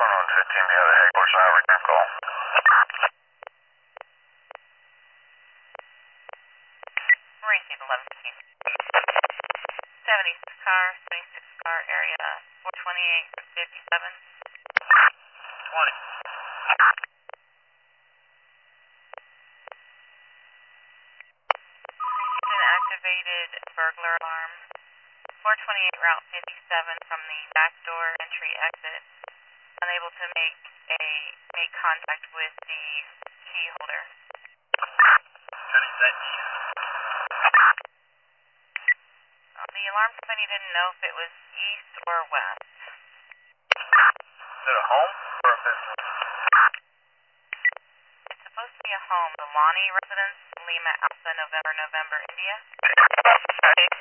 1115, we have a Hagler Sound return call. Receive 1115. 76 car area, 428 57. 20. Received an activated burglar alarm. 428 Route 57 from the back door entry exit. Unable to make contact with the key holder. The alarm company didn't know if it was east or west. Is it a home or a business? It's supposed to be a home. The Lonnie residence, Lima Alpha November India. Sorry.